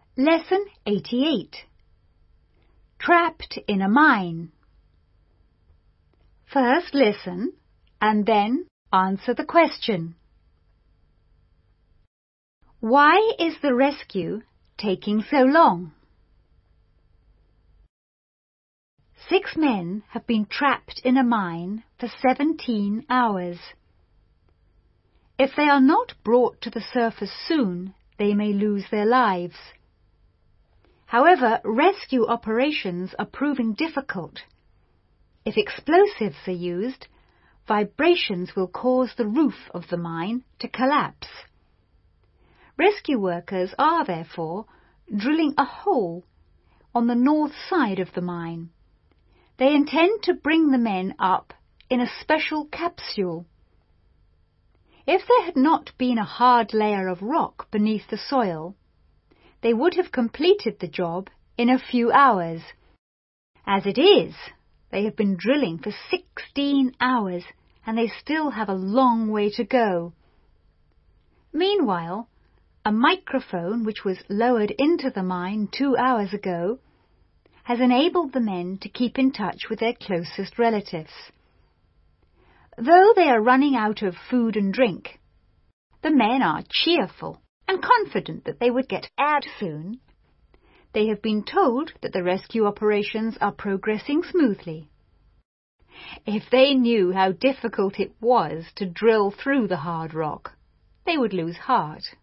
Lesson 88. Trapped in a mine. First listen and then answer the question. Why is the rescue taking so long? 6 men have been trapped in a mine for 17 hours. If they are not brought to the surface soon, they may lose their lives. However, rescue operations are proving difficult. If explosives are used, vibrations will cause the roof of the mine to collapse. Rescue workers are, therefore, drilling a hole on the north side of the mine. They intend to bring the men up in a special capsule. If there had not been a hard layer of rock beneath the soil, they would have completed the job in a few hours. As it is, they have been drilling for 16 hours and they still have a long way to go. Meanwhile, a microphone which was lowered into the mine 2 hours ago has enabled the men to keep in touch with their closest relatives. Though they are running out of food and drink, the men are cheerful and confident that they would get out soon. They have been told that the rescue operations are progressing smoothly. If they knew how difficult it was to drill through the hard rock, they would lose heart.